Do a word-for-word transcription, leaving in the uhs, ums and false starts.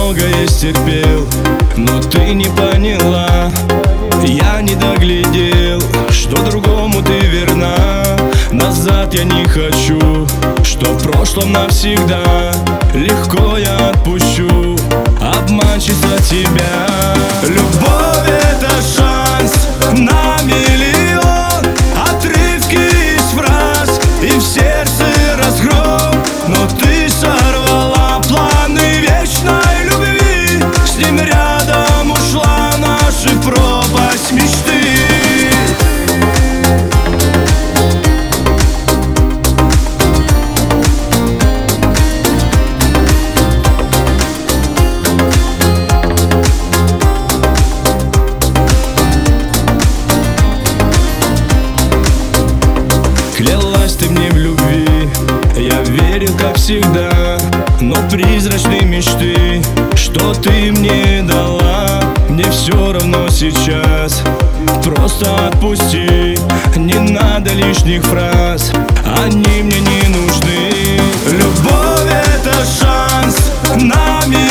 многое стерпел, но ты не поняла. Я не доглядел, что другому ты верна. Назад я не хочу, что в прошлом навсегда. Легко я отпущу обманщица тебя. Любовь — это шанс на миллион, отрывки из фраз и в сердце разгром. Но ты сорвала планы вечной любви, с ним рядом ушла наша пропасть мечты. Клялась ты мне в любви, я верил, как всегда. Но призрачные мечты, что ты мне дала, мне все равно сейчас. Просто отпусти, не надо лишних фраз, они мне не нужны. Любовь — это шанс на мир.